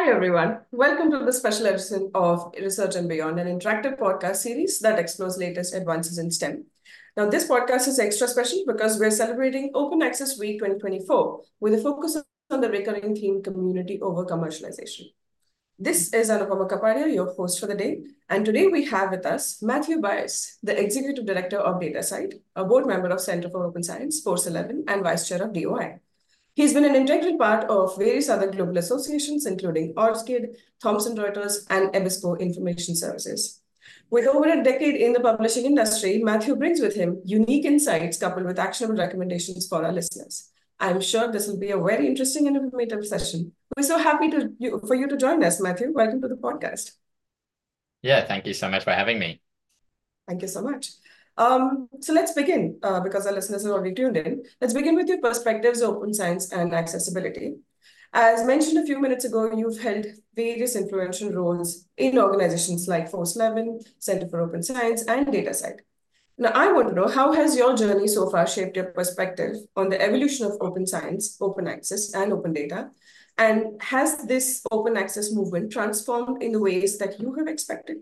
Hi, everyone. Welcome to the special edition of Research and Beyond, an interactive podcast series that explores latest advances in STEM. Now, this podcast is extra special because we're celebrating Open Access Week 2024 with a focus on the recurring theme community over commercialization. This is Anupama Kapadia, your host for the day. And today we have with us Matthew Byers, the Executive Director of DataCite, a board member of Center for Open Science, Force 11, and Vice Chair of DOI. He's been an integral part of various other global associations, including ORSCID, Thomson Reuters, and EBSCO Information Services. With over a decade in the publishing industry, Matthew brings with him unique insights coupled with actionable recommendations for our listeners. I'm sure this will be a very interesting and informative session. We're so happy for you to join us, Matthew. Welcome to the podcast. Yeah, thank you so much for having me. Thank you so much. So let's begin, because our listeners are already tuned in. Let's begin with your perspectives of open science and accessibility. As mentioned a few minutes ago, you've held various influential roles in organizations like Force 11, Center for Open Science, and DataCite. Now, I want to know, how has your journey so far shaped your perspective on the evolution of open science, open access, and open data? And has this open access movement transformed in the ways that you have expected?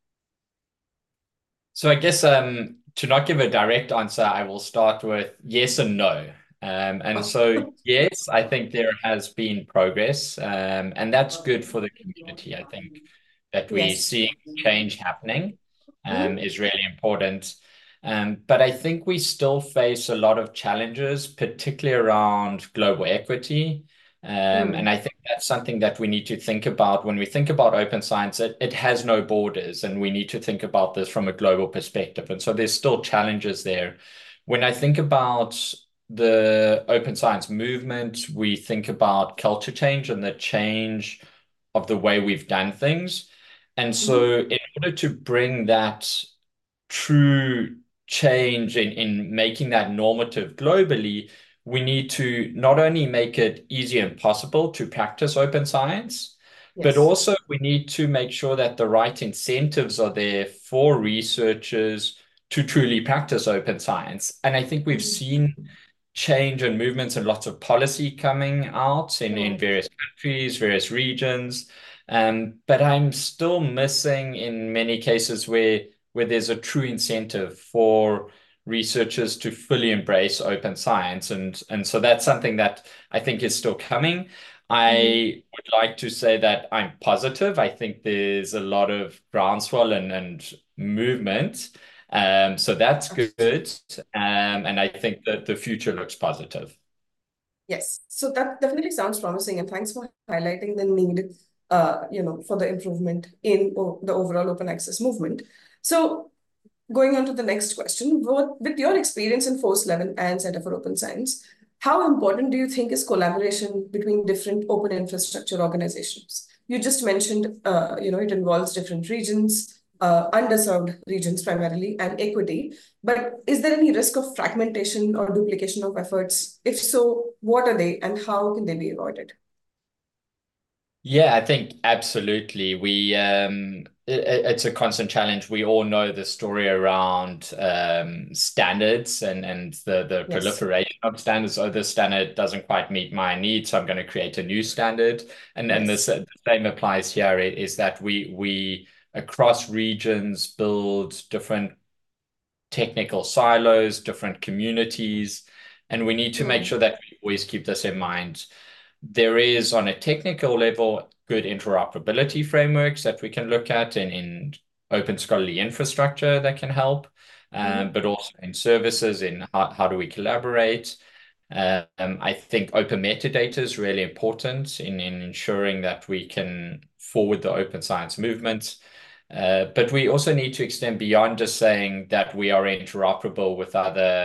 So I guess to not give a direct answer, I will start with yes and no. And Oh, so yes, I think there has been progress, and that's good for the community. I think that we yes. seeing change happening Mhm. is really important. But I think we still face a lot of challenges, particularly around global equity. And Mm. I think that's something that we need to think about when we think about open science. It has no borders, and we need to think about this from a global perspective. And so there's still challenges there. When I think about the open science movement, we think about culture change and the change of the way we've done things. And Mhm. so in order to bring that true change in making that normative globally, we need to not only make it easy and possible to practice open science, but Yes. also we need to make sure that the right incentives are there for researchers to truly practice open science. And I think we've Mhm. seen change and movements and lots of policy coming out in Mm. various countries, various regions. But I'm still missing in many cases where there's a true incentive for researchers to fully embrace open science. And so that's something that I think is still coming. Mhm. I would like to say that I'm positive. I think there's a lot of groundswell and movement. So that's good. And I think that the future looks positive. Yes. So that definitely sounds promising, and thanks for highlighting the need, for the improvement in the overall open access movement. So going on to the next question, with your experience in Force 11 and Center for Open Science, how important do you think is collaboration between different open infrastructure organizations? You just mentioned, it involves different regions, underserved regions primarily, and equity. But is there any risk of fragmentation or duplication of efforts? If so, what are they and how can they be avoided? Yeah, I think absolutely. It's a constant challenge. We all know the story around standards and the Yes. proliferation of standards. Oh, this standard doesn't quite meet my needs, so I'm going to create a new standard. And Yes. the same applies here, is that we across regions build different technical silos, different communities, and we need to make Hmm. sure that we always keep this in mind. There is, on a technical level, good interoperability frameworks that we can look at in open scholarly infrastructure that can help, Hmm. but also in services, in how do we collaborate. I think open metadata is really important in ensuring that we can forward the open science movement. But we also need to extend beyond just saying that we are interoperable with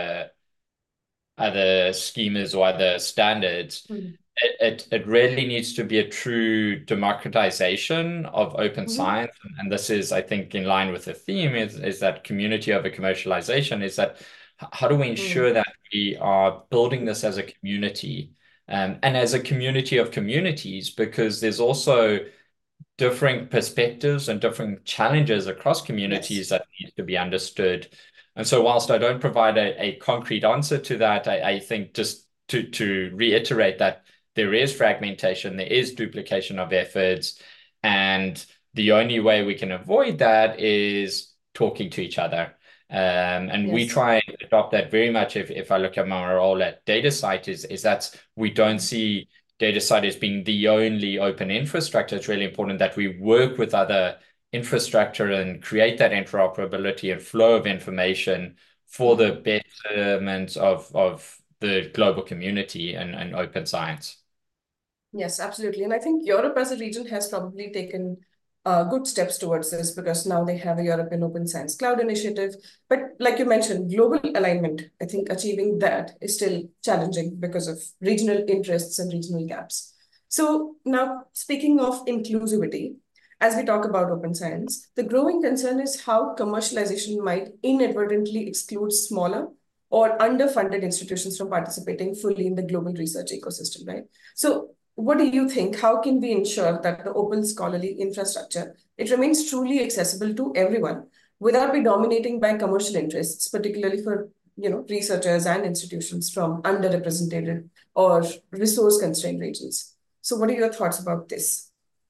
other schemas or other standards. Hmm. It really needs to be a true democratization of open Hmm. science. And this is, I think, in line with the theme is that community over commercialization, is that how do we Hmm. ensure that we are building this as a community, and as a community of communities, because there's also differing perspectives and different challenges across Yes. communities that need to be understood. And so whilst I don't provide a concrete answer to that, I think just to reiterate that there is fragmentation, there is duplication of efforts, and the only way we can avoid that is talking to each other. And we Yes. try and adopt that very much. If I look at my role at DataCite, is that we don't see DataCite as being the only open infrastructure. It's really important that we work with other infrastructure and create that interoperability and flow of information for the betterment of the global community and open science. Yes, absolutely. And I think Europe as a region has probably taken good steps towards this because now they have a European Open Science Cloud initiative. But like you mentioned, global alignment, I think achieving that is still challenging because of regional interests and regional gaps. So now, speaking of inclusivity, as we talk about open science, the growing concern is how commercialization might inadvertently exclude smaller or underfunded institutions from participating fully in the global research ecosystem, right? So what do you think? How can we ensure that the open scholarly infrastructure it remains truly accessible to everyone without be dominating by commercial interests, particularly for researchers and institutions from underrepresented or resource constrained regions? So, what are your thoughts about this?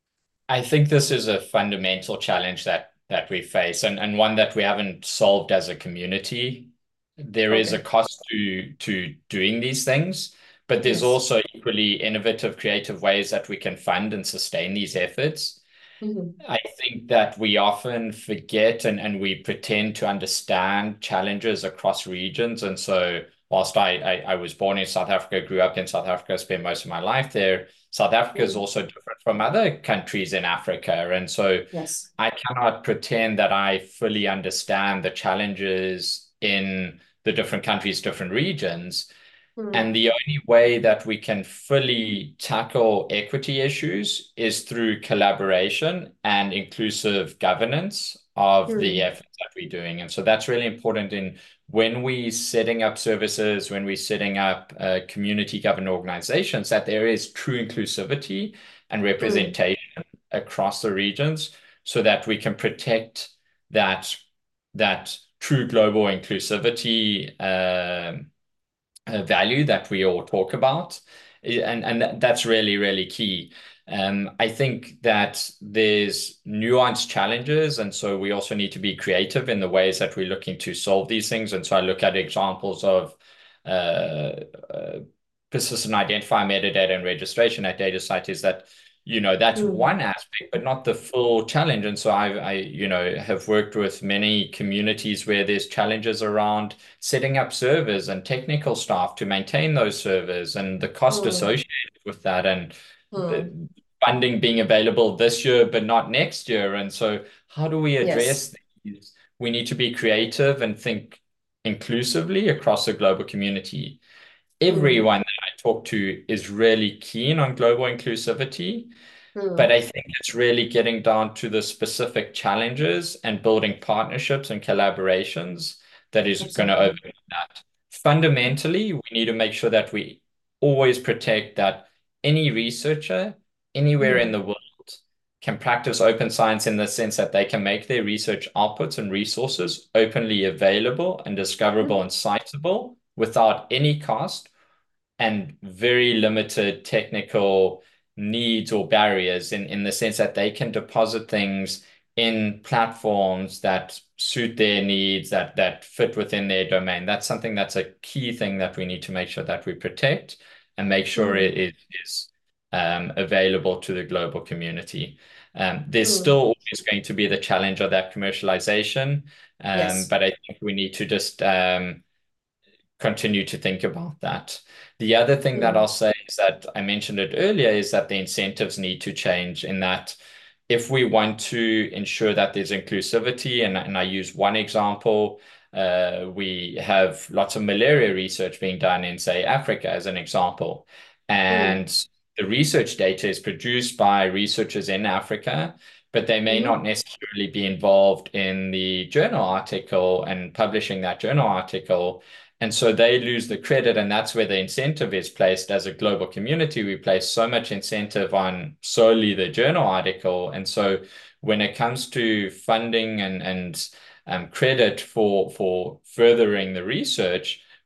I think this is a fundamental challenge that we face, and one that we haven't solved as a community. There is a Okay. cost to doing these things, but there's Yes. also equally innovative, creative ways that we can fund and sustain these efforts. Hmm. I think that we often forget and we pretend to understand challenges across regions. And so, whilst I was born in South Africa, grew up in South Africa, spent most of my life there, South Africa is Mm. also different from other countries in Africa. And so, Yes. I cannot pretend that I fully understand the challenges in the different countries, different regions. And Mm. the only way that we can fully tackle equity issues is through collaboration and inclusive governance of the Mm. efforts that we're doing. And so that's really important in when we setting up services, when we're setting up community governed organizations, that there is true inclusivity and Mm. representation across the regions so that we can protect that that true global inclusivity value that we all talk about. And that's really, really key. I think that there's nuanced challenges, and so we also need to be creative in the ways that we're looking to solve these things. And so I look at examples of uh, uh, persistent identifier metadata and registration at DataCite is that that's Mm. one aspect, but not the full challenge. And so I have worked with many communities where there's challenges around setting up servers and technical staff to maintain those servers and the cost Mm. associated with that and Mm. the funding being available this year but not next year. And so how do we Yes. address these? We need to be creative and think inclusively across the global community. Mm. Everyone that I talk to is really keen on global inclusivity, but Mm. I think it's really getting down to the specific challenges and building partnerships and collaborations that is going to Absolutely. overcome that. Fundamentally, we need to make sure that we always protect that any researcher anywhere in Mm. the world can practice open science in the sense that they can make their research outputs and resources openly available and discoverable Mm. and citable without any cost and very limited technical needs or barriers in the sense that they can deposit things in platforms that suit their needs, that fit within their domain. That's something that's a key thing that we need to make sure that we protect and make sure Mm. it is available to the global community. There's still Mm. always going to be the challenge of that commercialization, Yes. but I think we need to just continue to think about that. The other thing that Mm. I'll say is that I mentioned it earlier is that the incentives need to change in that if we want to ensure that there's inclusivity, and I use one example, we have lots of malaria research being done in, say, Africa as an example. Mm. And the research data is produced by researchers in Africa, but they may not Mm-hmm. necessarily be involved in the journal article and publishing that journal article. And so they lose the credit, and that's where the incentive is placed. As a global community, we place so much incentive on solely the journal article. And so when it comes to funding and credit for furthering the research,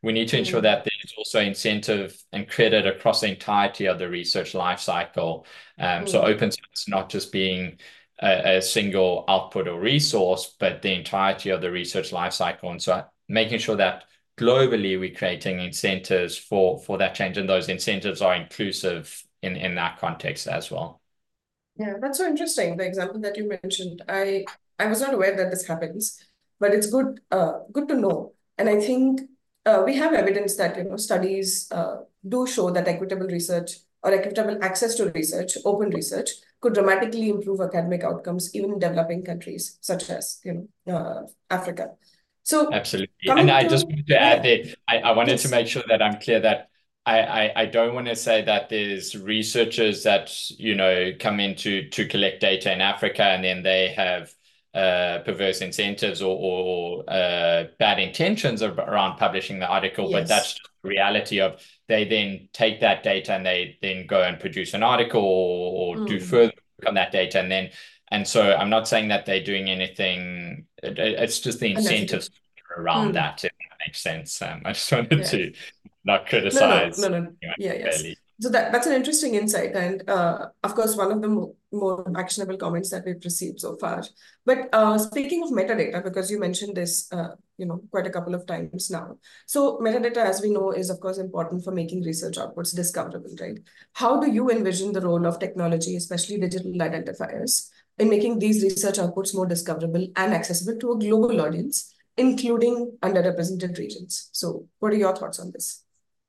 We need to ensure that there's also incentive and credit across the entirety of the research life cycle. So open science not just being a single output or resource, but the entirety of the research life cycle. And so making sure that globally we're creating incentives for that change, and those incentives are inclusive in that context as well. Yeah, that's so interesting. The example that you mentioned, I was not aware that this happens, but it's good to know. And I think we have evidence that studies do show that equitable research or equitable access to research, open research, could dramatically improve academic outcomes even in developing countries such as Africa. So Absolutely. And coming I just to wanted to add yeah, that I wanted to yes. make sure that I'm clear that I don't want to say that there's researchers that, come in to collect data in Africa and then they have perverse incentives or bad intentions around publishing the article, but that's Yes. just the reality of they then take that data and they then go and produce an article or do Mm, further work on that data. And so I'm not saying that they're doing anything, it's just the unethical. incentives around Mm, that, if that makes sense. I just wanted yeah. to not No, no, no, criticize no. anyone Yeah, yes. fairly. So that's an interesting insight, and of course, one of the more actionable comments that we've received so far. But speaking of metadata, because you mentioned this, quite a couple of times now. So metadata, as we know, is of course important for making research outputs discoverable, right? How do you envision the role of technology, especially digital identifiers, in making these research outputs more discoverable and accessible to a global audience, including underrepresented regions? So, what are your thoughts on this?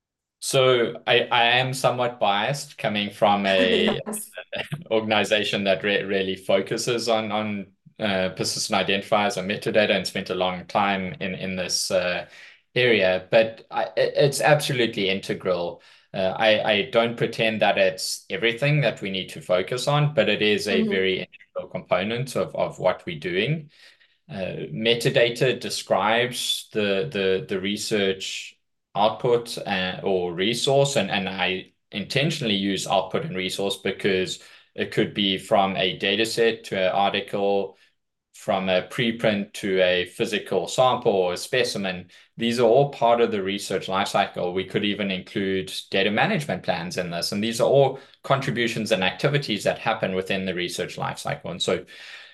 So I am somewhat biased coming from a Yes. organization that really focuses on persistent identifiers and metadata and spent a long time in this area, but it's absolutely integral. I don't pretend that it's everything that we need to focus on, but it is a Mhm. very integral component of what we're doing. Metadata describes the research output or resource, and I intentionally use output and resource because it could be from a data set to an article, from a preprint to a physical sample or a specimen. These are all part of the research lifecycle. We could even include data management plans in this, and these are all contributions and activities that happen within the research lifecycle. And so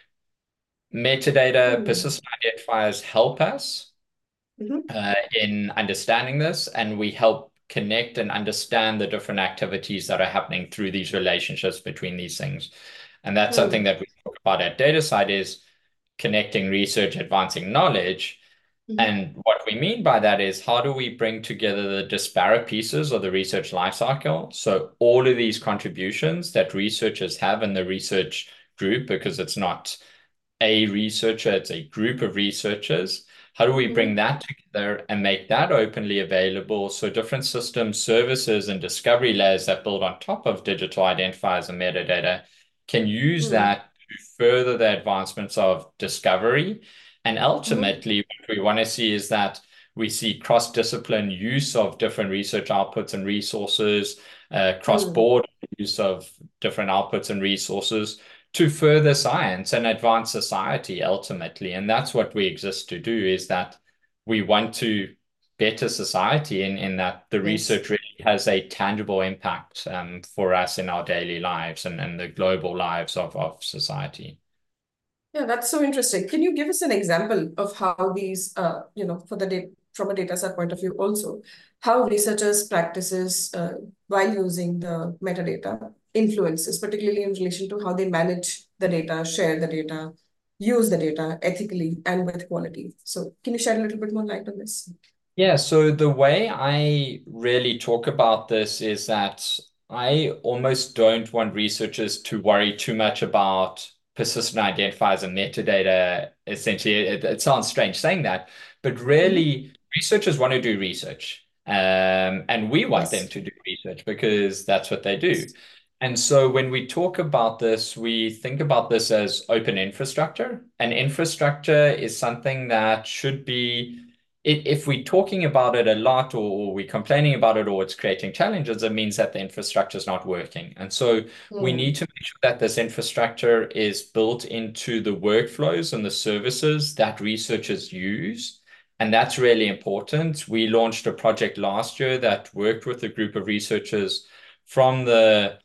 metadata Mm. persistent identifiers help us Mhm. in understanding this, and we help connect and understand the different activities that are happening through these relationships between these things. And that's something Mm. that we talk about at DataCite is connecting research, advancing knowledge. Mhm. And what we mean by that is how do we bring together the disparate pieces of the research lifecycle? So all of these contributions that researchers have in the research group, because it's not a researcher, it's a group of researchers. How do we bring Mhm. that together and make that openly available so different systems, services, and discovery layers that build on top of digital identifiers and metadata can use Mm. that to further the advancements of discovery? And Mhm. ultimately, what we want to see is that we see cross-discipline use of different research outputs and resources, Mm. cross-board use of different outputs and resources to further science and advance society ultimately. And that's what we exist to do, is that we want to better society in that the Yes. research really has a tangible impact for us in our daily lives and the global lives of society. Yeah, that's so interesting. Can you give us an example of how these, for the data from a data set point of view, also how researchers' practices while using the metadata influences, particularly in relation to how they manage the data, share the data, use the data ethically and with quality. So, can you shed a little bit more light on this? Yeah, so the way I really talk about this is that I almost don't want researchers to worry too much about persistent identifiers and metadata. Essentially, it sounds strange saying that, but Mhm. really, researchers want to do research. And we want them Yes. to do research because that's what they do. And so when we talk about this, we think about this as open infrastructure. And infrastructure is something that should be if we're talking about it a lot or we're complaining about it or it's creating challenges, it means that the infrastructure is not working. And so we Hmm. need to make sure that this infrastructure is built into the workflows and the services that researchers use And that's really important. We launched a project last year that worked with a group of researchers from the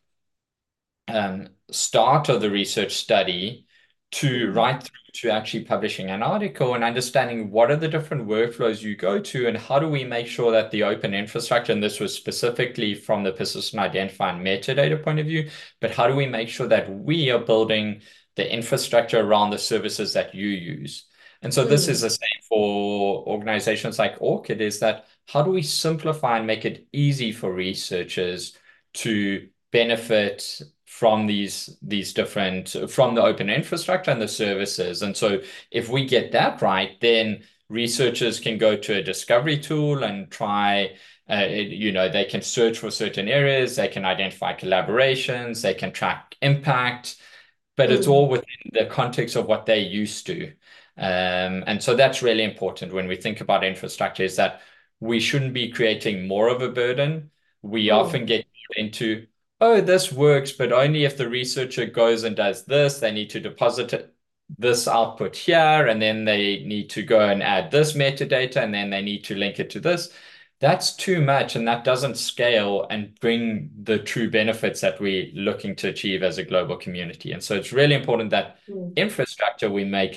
start of the research study to Mm. right through to actually publishing an article and understanding what are the different workflows you go to and how do we make sure that the open infrastructure, and this was specifically from the persistent identifier and metadata point of view, but how do we make sure that we are building the infrastructure around the services that you use? And so this is Mm. the same for organizations like ORCID, is that how do we simplify and make it easy for researchers to benefit from these different from the open infrastructure and the services. And so if we get that right, then researchers can go to a discovery tool and try they can search for certain areas, they can identify collaborations, they can track impact, but it's Mm. all within the context of what they used to. And so that's really important when we think about infrastructure, is that we shouldn't be creating more of a burden. We Mm. often get into, oh, this works, but only if the researcher goes and does this, they need to deposit this output here, and then they need to go and add this metadata, and then they need to link it to this. That's too much, and that doesn't scale and bring the true benefits that we're looking to achieve as a global community. And so it's really important that Mm. infrastructure,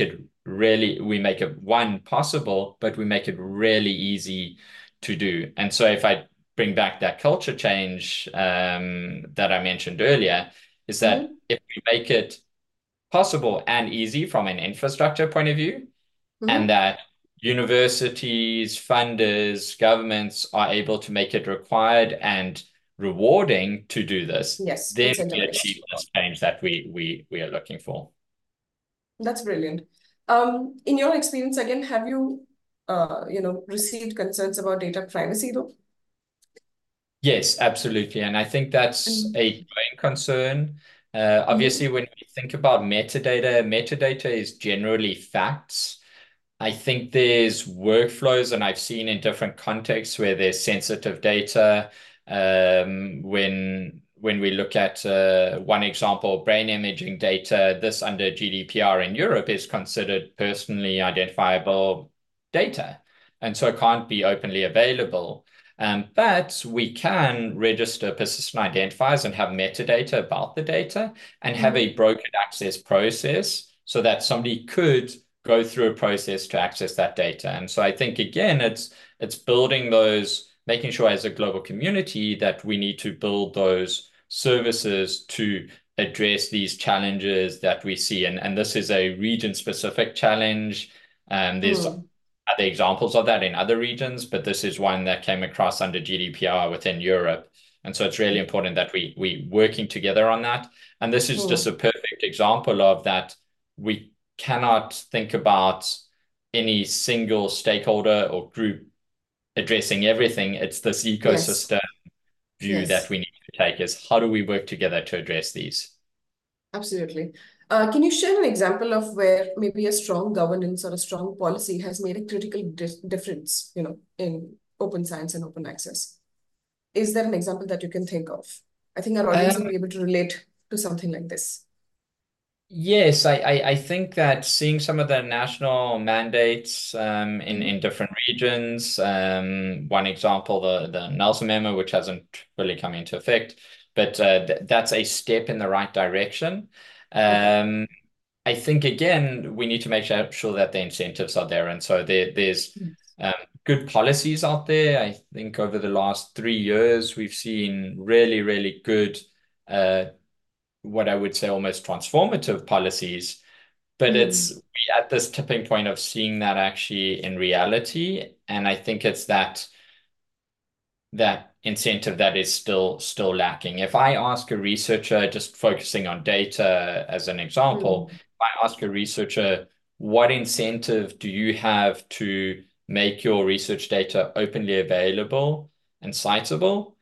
we make it one possible, but we make it really easy to do. And so if I bring back that culture change that I mentioned earlier, is that Mm. if we make it possible and easy from an infrastructure point of view, and Mm. that universities, funders, governments are able to make it required and rewarding to do this, Yes, then we incentivized. achieve this change that we are looking for. That's brilliant. In your experience, again, have you, received concerns about data privacy though? Yes, absolutely. And I think that's And a growing concern. Obviously, mm-hmm. when we think about metadata, metadata is generally facts. I think there's workflows, and I've seen in different contexts where there's sensitive data. When we look at one example, brain imaging data, this under GDPR in Europe is considered personally identifiable data, and so it can't be openly available. But we can register persistent identifiers and have metadata about the data and have a Mm-hmm. brokered access process so that somebody could go through a process to access that data. And so I think again, it's building those, making sure as a global community that we need to build those services to address these challenges that we see. And this is a region-specific challenge. There's Mm. other examples of that in other regions, but this is one that came across under GDPR within Europe. And so it's really important that we working together on that. And this is just a Mm. perfect example of that. We cannot think about any single stakeholder or group addressing everything. It's this Yes, ecosystem view that yes, we need to take, is how do we work together to address these? absolutely. Can you share an example of where maybe a strong governance or a strong policy has made a critical difference, in open science and open access? Is there an example that you can think of? I think our audience will Um, be able to relate to something like this. Yes, I think that seeing some of the national mandates Mm-hmm. in different regions, one example, the Nelson Memo, which hasn't really come into effect, but that's a step in the right direction. Okay. Um, I think again, we need to make sure that the incentives are there, and so there's Yes. um, good policies out there. I think over the last 3 years, we've seen really, really good. Uh, what I would say almost transformative policies, but Mm. we at this tipping point of seeing that actually in reality. And I think it's that incentive that is still lacking. If I ask a researcher, just focusing on data as an example, Mm. if I ask a researcher, what incentive do you have to make your research data openly available and citable?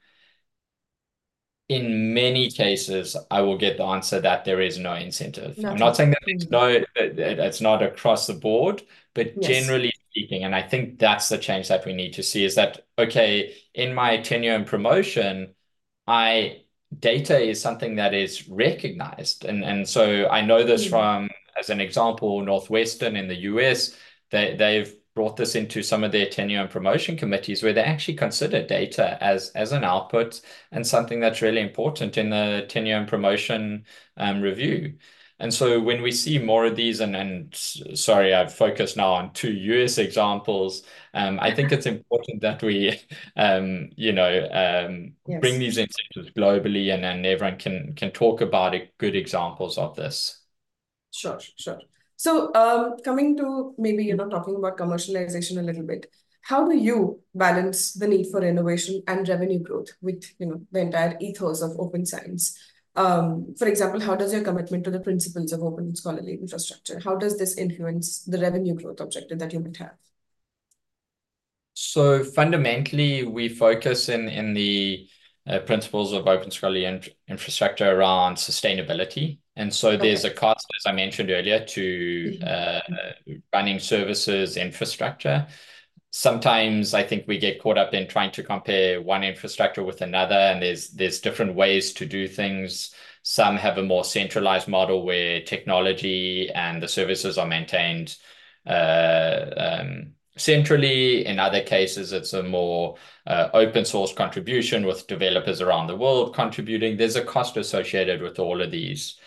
In many cases, I will get the answer that there is no incentive. I'm not Nothing. saying that Mm. it's not across the board, but Yes. generally speaking, and I think that's the change that we need to see, is that, okay, in my tenure and promotion, I data is something that is recognized. And so I know this Mm. from, as an example, Northwestern in the US, they've brought this into some of their tenure and promotion committees where they actually consider data as an output and something that's really important in the tenure and promotion review. And so when we see more of these, and sorry, I've focused now on two US examples. I think it's important that we, bring Yes. these incentives globally, and everyone can talk about it, good examples of this. Sure, sure. So, coming to maybe, talking about commercialization a little bit, how do you balance the need for innovation and revenue growth with, the entire ethos of open science? For example, how does your commitment to the principles of open scholarly infrastructure, how does this influence the revenue growth objective that you might have? So fundamentally, we focus in the principles of open scholarly infrastructure around sustainability. And so there's Okay. a cost, as I mentioned earlier, to running services infrastructure. Sometimes I think we get caught up in trying to compare one infrastructure with another, and there's different ways to do things. Some have a more centralized model where technology and the services are maintained centrally. In other cases, it's a more open source contribution with developers around the world contributing. There's a cost associated with all of these.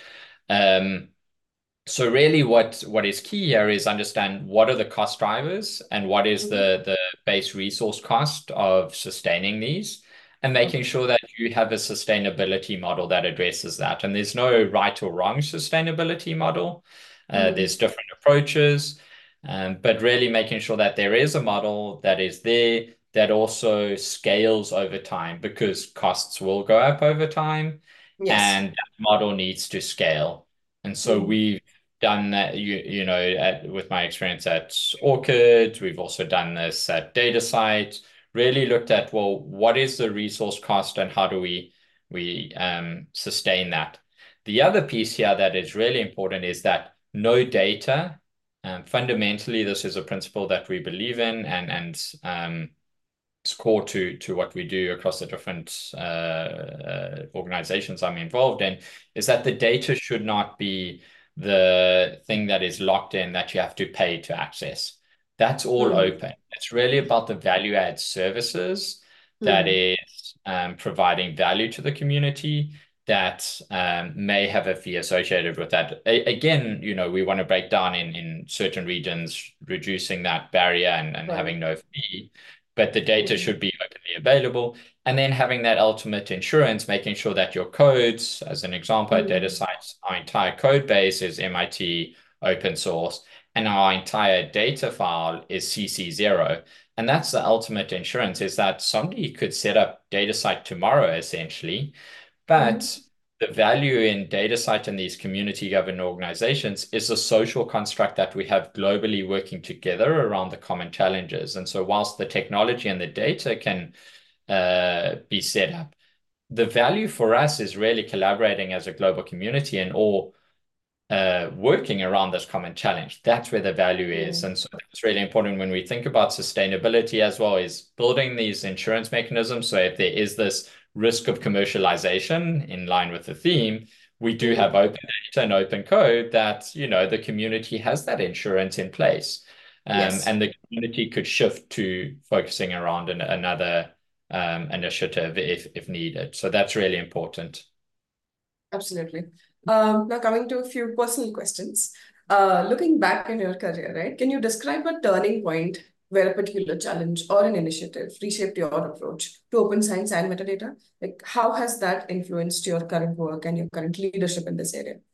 So really what is key here is understand what are the cost drivers and what is Mhm. the base resource cost of sustaining these, and making Okay. sure that you have a sustainability model that addresses that. And there's no right or wrong sustainability model. Mhm. There's different approaches, but really making sure that there is a model that is there that also scales over time, because costs will go up over time Yes. and that model needs to scale. And so Mhm. we've done that, with my experience at ORCID. We've also done this at DataCite, really looked at, well, what is the resource cost and how do we sustain that? The other piece here that is really important is that no data. Fundamentally, this is a principle that we believe in, and it's core to what we do across the different organizations I'm involved in, is that the data should not be the thing that is locked in that you have to pay to access. That's all Mhm. open. It's really about the value add services that Mhm. is providing value to the community that may have a fee associated with that. Again, we want to break down in certain regions, reducing that barrier and Right. having no fee, but the data Mhm. should be openly available. And then having that ultimate insurance, making sure that your codes, as an example at Mhm. DataCite, our entire code base is MIT open source, and our entire data file is CC0. And that's the ultimate insurance, is that somebody could set up DataCite tomorrow, essentially, Mhm. but the value in DataCite and these community governed organizations is a social construct that we have globally working together around the common challenges. And so whilst the technology and the data can be set up, the value for us is really collaborating as a global community and all working around this common challenge. That's where the value is. Mhm. And so it's really important when we think about sustainability as well, is building these insurance mechanisms. So if there is this risk of commercialization in line with the theme, we do have Mhm. open data and open code that, the community has that insurance in place. Yes. And the community could shift to focusing around another initiative if needed. So that's really important. Absolutely. Now, coming to a few personal questions. Looking back in your career, right, can you describe a turning point where a particular challenge or an initiative reshaped your approach to open science and metadata? Like, how has that influenced your current work and your current leadership in this area?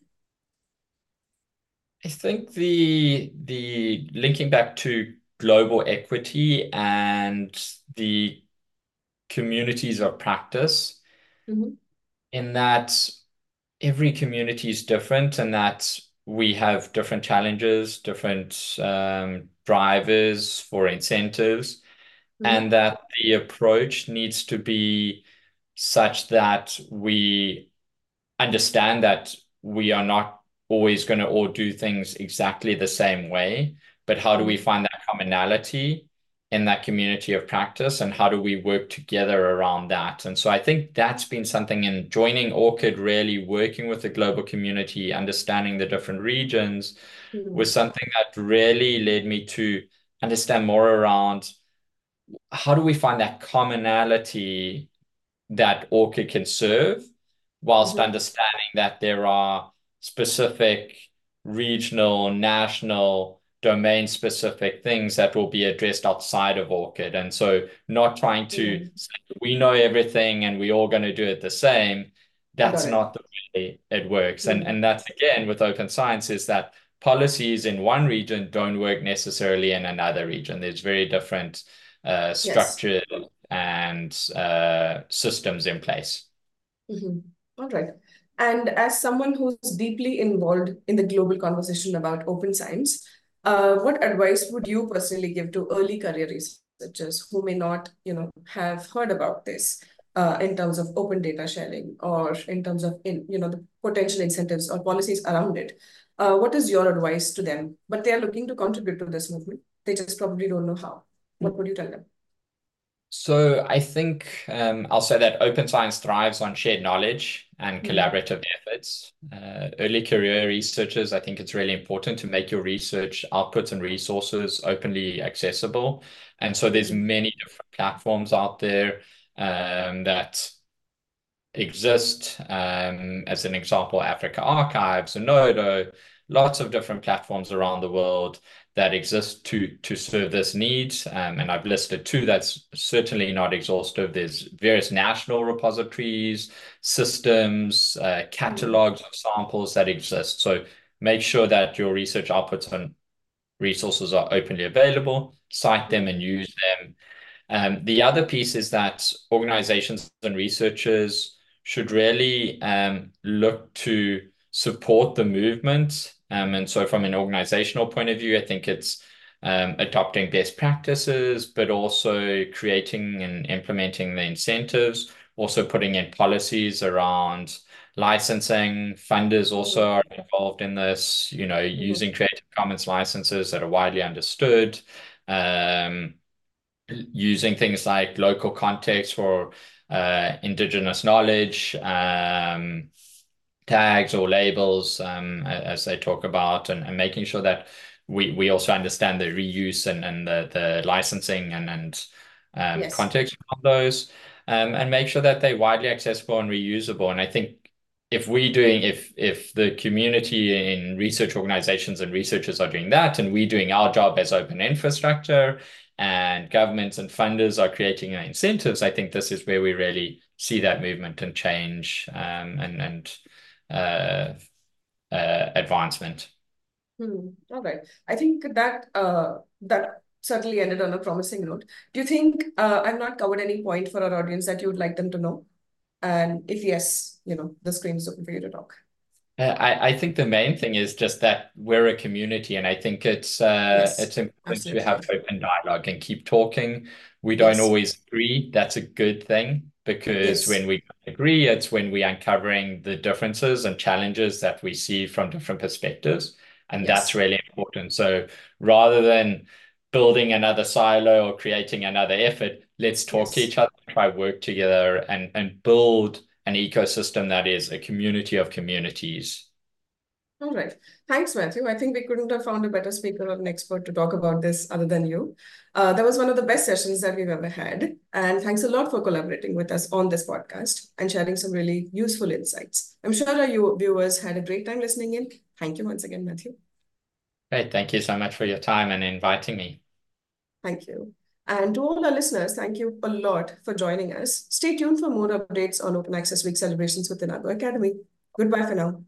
I think the linking back to global equity and the communities of practice, Mhm. in that every community is different and that we have different challenges, different drivers for incentives, Mhm. and that the approach needs to be such that we understand that we are not always going to all do things exactly the same way, but how do we Mhm. find that commonality in that community of practice, and how do we work together around that? And so I think that's been something in joining ORCID, really working with the global community, understanding the different regions, Mhm. was something that really led me to understand more around how do we find that commonality that ORCID can serve, whilst Mm-hmm. understanding that there are specific regional, national, domain-specific things that will be addressed outside of ORCID. And so not trying to Mm. say we know everything and we're all going to do it the same. That's Got it. not the way it works. Mm. And that's again with open science is that policies in one region don't work necessarily in another region. There's very different Yes. structures and systems in place. Mm-hmm. All right. And as someone who's deeply involved in the global conversation about open science, what advice would you personally give to early career researchers who may not, have heard about this in terms of open data sharing or in terms of the potential incentives or policies around it? What is your advice to them? But they are looking to contribute to this movement. They just probably don't know how. What would you tell them? So I think I'll say that open science thrives on shared knowledge and Mm. collaborative efforts. Early career researchers, I think it's really important to make your research outputs and resources openly accessible. And so there's Mhm. many different platforms out there that exist. As an example, Africa Archives, Zenodo, lots of different platforms around the world that exist to serve this need. And I've listed two that's certainly not exhaustive. There's various national repositories, systems, Mm. catalogs of samples that exist. So make sure that your research outputs and resources are openly available, cite them and use them. The other piece is that organizations and researchers should really look to support the movement. And so, from an organizational point of view, I think it's adopting best practices, but also creating and implementing the incentives, also putting in policies around licensing. Funders also Mm. are involved in this, Mhm. using Creative Commons licenses that are widely understood. Um, Using things like local context for indigenous knowledge, tags or labels, as they talk about, and making sure that we also understand the reuse and the licensing and Yes. context of those, and make sure that they're widely accessible and reusable. And I think if the community in research organizations and researchers are doing that, and we're doing our job as open infrastructure, and governments and funders are creating incentives, I think this is where we really see that movement and change and uh, advancement. Hmm. All right. I think that certainly ended on a promising note. Do you think I've not covered any point for our audience that you would like them to know? And if yes, the screen is open for you to talk. I think the main thing is just that we're a community, and I think Yes, it's important to have absolutely. open dialogue and keep talking. We don't Yes. always agree. That's a good thing because when Yes. we agree, it's when we're uncovering the differences and challenges that we see from different perspectives, and that's Yes. really important. So rather than building another silo or creating another effort, let's talk to Yes. each other, try work together, and build an ecosystem that is a community of communities. All right. Thanks, Matthew. I think we couldn't have found a better speaker or an expert to talk about this other than you. That was one of the best sessions that we've ever had. And thanks a lot for collaborating with us on this podcast and sharing some really useful insights. I'm sure our viewers had a great time listening in. Thank you once again, Matthew. Great. Thank you so much for your time and inviting me. Thank you. And to all our listeners, thank you a lot for joining us. Stay tuned for more updates on Open Access Week celebrations within Argo Academy. Goodbye for now.